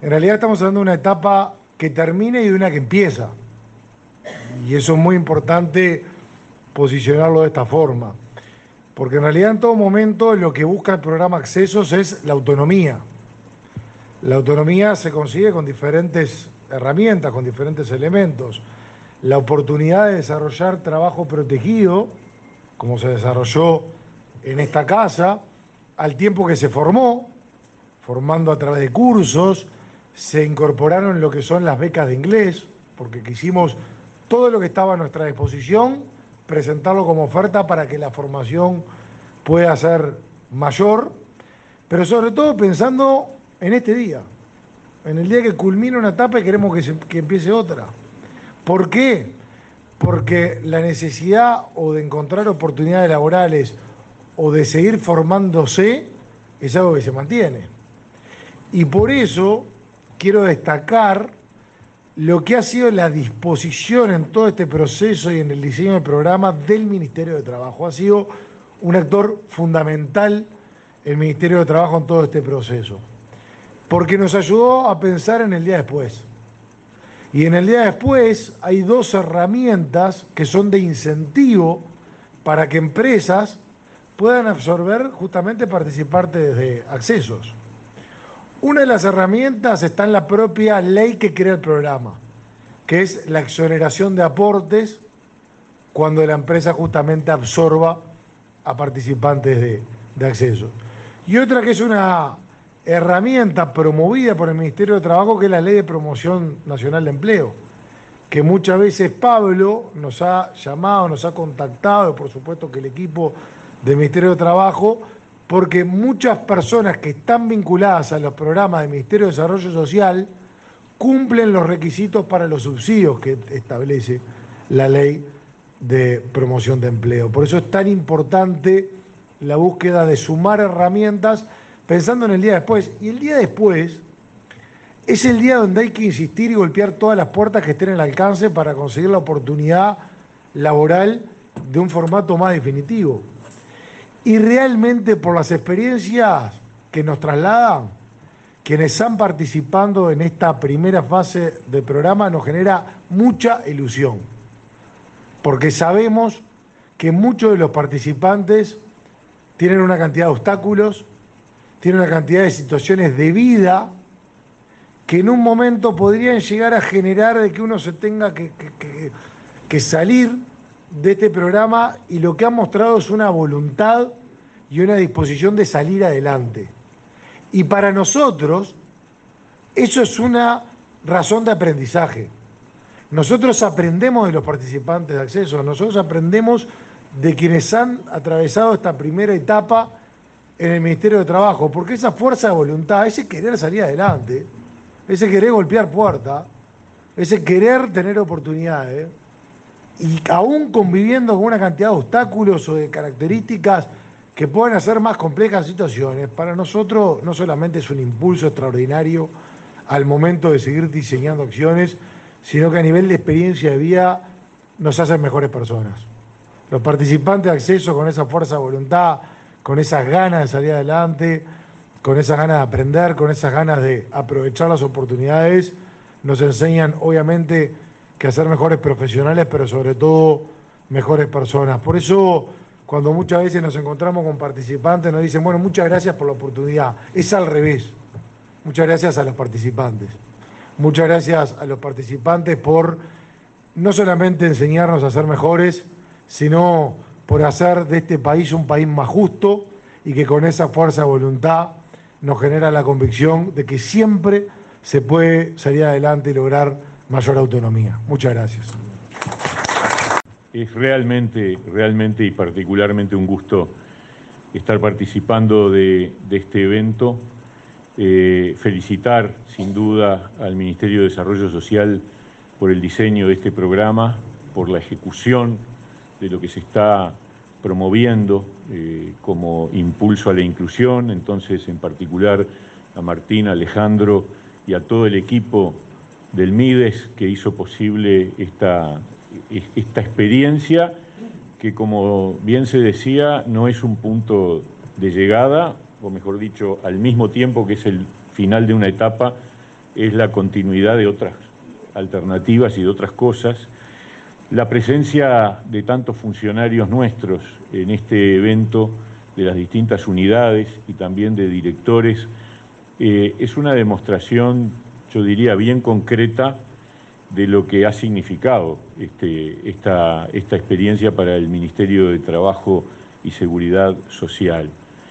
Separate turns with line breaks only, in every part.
En realidad estamos hablando de una etapa que termina y de una que empieza. Y eso es muy importante posicionarlo de esta forma. Porque en realidad en todo momento lo que busca el programa Accesos es la autonomía. La autonomía se consigue con diferentes herramientas, con diferentes elementos. La oportunidad de desarrollar trabajo protegido, como se desarrolló en esta casa, al tiempo que se formando a través de cursos, se incorporaron lo que son las becas de inglés, porque quisimos todo lo que estaba a nuestra disposición, presentarlo como oferta para que la formación pueda ser mayor, pero sobre todo pensando en este día, en el día que culmina una etapa y queremos que empiece otra. ¿Por qué? Porque la necesidad o de encontrar oportunidades laborales o de seguir formándose es algo que se mantiene. Y por eso quiero destacar lo que ha sido la disposición en todo este proceso y en el diseño del programa del Ministerio de Trabajo. Ha sido un actor fundamental el Ministerio de Trabajo en todo este proceso, porque nos ayudó a pensar en el día después. Y en el día después hay dos herramientas que son de incentivo para que empresas puedan absorber justamente participantes de Accesos. Una de las herramientas está en la propia ley que crea el programa, que es la exoneración de aportes cuando la empresa justamente absorba a participantes de Accesos. Y otra que es una herramienta promovida por el Ministerio de Trabajo, que es la Ley de Promoción Nacional de Empleo, que muchas veces Pablo nos ha llamado, nos ha contactado, por supuesto que el equipo del Ministerio de Trabajo, porque muchas personas que están vinculadas a los programas del Ministerio de Desarrollo Social cumplen los requisitos para los subsidios que establece la Ley de Promoción de Empleo. Por eso es tan importante la búsqueda de sumar herramientas pensando en el día después. Y el día después es el día donde hay que insistir y golpear todas las puertas que estén al alcance para conseguir la oportunidad laboral de un formato más definitivo. Y realmente por las experiencias que nos trasladan, quienes están participando en esta primera fase del programa, nos genera mucha ilusión, porque sabemos que muchos de los participantes tienen una cantidad de obstáculos, tienen una cantidad de situaciones de vida que en un momento podrían llegar a generar de que uno se tenga que salir de este programa, y lo que ha mostrado es una voluntad y una disposición de salir adelante. Y para nosotros eso es una razón de aprendizaje. Nosotros aprendemos de los participantes de Accesos, nosotros aprendemos de quienes han atravesado esta primera etapa en el Ministerio de Trabajo, porque esa fuerza de voluntad, ese querer salir adelante, ese querer golpear puertas, ese querer tener oportunidades, y aún conviviendo con una cantidad de obstáculos o de características que pueden hacer más complejas situaciones, para nosotros no solamente es un impulso extraordinario al momento de seguir diseñando acciones, sino que a nivel de experiencia de vida nos hacen mejores personas. Los participantes de Acceso, con esa fuerza de voluntad, con esas ganas de salir adelante, con esas ganas de aprender, con esas ganas de aprovechar las oportunidades, nos enseñan obviamente que hacer mejores profesionales, pero sobre todo mejores personas. Por eso, cuando muchas veces nos encontramos con participantes, nos dicen, bueno, muchas gracias por la oportunidad. Es al revés. Muchas gracias a los participantes. Muchas gracias a los participantes por no solamente enseñarnos a ser mejores, sino por hacer de este país un país más justo, y que con esa fuerza de voluntad nos genera la convicción de que siempre se puede salir adelante y lograr mayor autonomía. Muchas gracias.
Es realmente y particularmente un gusto estar participando de este evento. Felicitar sin duda al Ministerio de Desarrollo Social por el diseño de este programa, por la ejecución de lo que se está promoviendo como impulso a la inclusión. Entonces, en particular a Martín, a Alejandro y a todo el equipo del MIDES que hizo posible esta experiencia, que, como bien se decía, no es un punto de llegada, o mejor dicho, al mismo tiempo que es el final de una etapa, es la continuidad de otras alternativas y de otras cosas. La presencia de tantos funcionarios nuestros en este evento, de las distintas unidades y también de directores, es una demostración, yo diría, bien concreta de lo que ha significado esta experiencia para el Ministerio de Trabajo y Seguridad Social.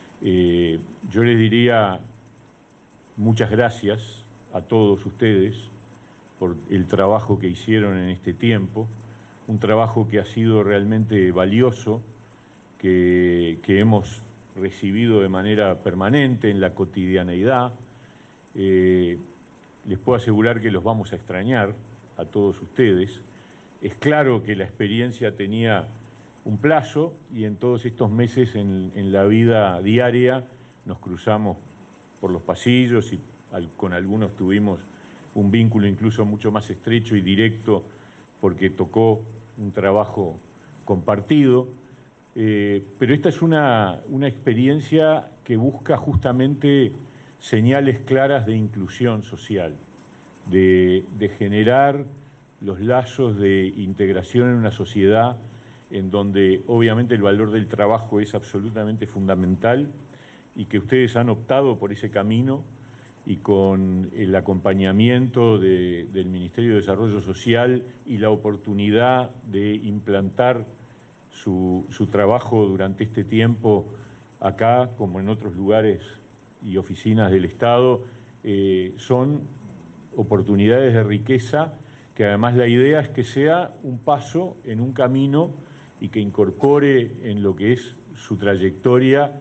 Yo les diría muchas gracias a todos ustedes por el trabajo que hicieron en este tiempo, un trabajo que ha sido realmente valioso, que hemos recibido de manera permanente en la cotidianeidad. Les puedo asegurar que los vamos a extrañar a todos ustedes. Es claro que la experiencia tenía un plazo y en todos estos meses en la vida diaria nos cruzamos por los pasillos y con algunos tuvimos un vínculo incluso mucho más estrecho y directo porque tocó un trabajo compartido. Pero esta es una experiencia que busca justamente señales claras de inclusión social, de generar los lazos de integración en una sociedad en donde obviamente el valor del trabajo es absolutamente fundamental y que ustedes han optado por ese camino y con el acompañamiento del Ministerio de Desarrollo Social y la oportunidad de implantar su trabajo durante este tiempo acá, como en otros lugares y oficinas del Estado, son oportunidades de riqueza que además la idea es que sea un paso en un camino y que incorpore en lo que es su trayectoria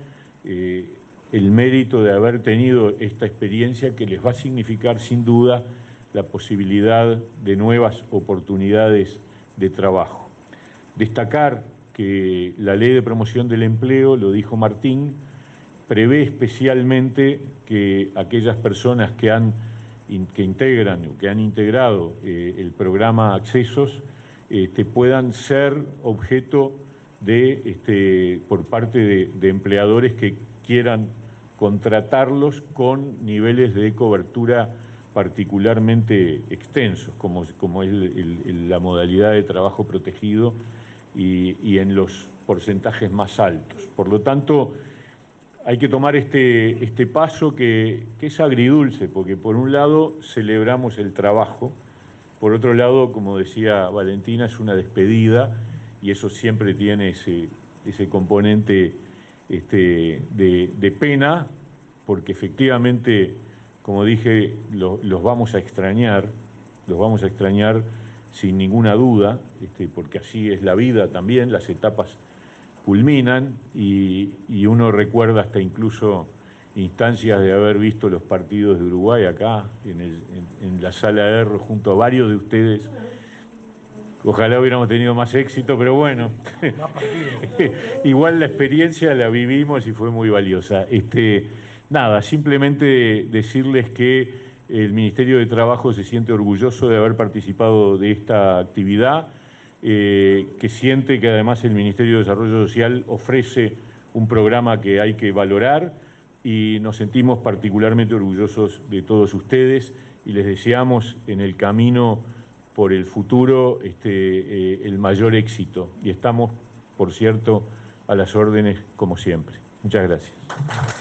el mérito de haber tenido esta experiencia que les va a significar sin duda la posibilidad de nuevas oportunidades de trabajo. Destacar que la Ley de Promoción del Empleo, lo dijo Martín, prevé especialmente que aquellas personas que han integrado el programa Accesos puedan ser objeto por parte de empleadores que quieran contratarlos con niveles de cobertura particularmente extensos, como es la modalidad de trabajo protegido y en los porcentajes más altos. Por lo tanto, hay que tomar este paso que es agridulce, porque por un lado celebramos el trabajo, por otro lado, como decía Valentina, es una despedida y eso siempre tiene ese componente de pena, porque efectivamente, como dije, los vamos a extrañar sin ninguna duda, porque así es la vida también, las etapas culminan y uno recuerda hasta incluso instancias de haber visto los partidos de Uruguay acá en la sala R junto a varios de ustedes. Ojalá hubiéramos tenido más éxito, pero bueno, igual la experiencia la vivimos y fue muy valiosa. Nada, simplemente decirles que el Ministerio de Trabajo se siente orgulloso de haber participado de esta actividad, que siente que además el Ministerio de Desarrollo Social ofrece un programa que hay que valorar y nos sentimos particularmente orgullosos de todos ustedes y les deseamos en el camino por el futuro el mayor éxito y estamos, por cierto, a las órdenes como siempre. Muchas gracias.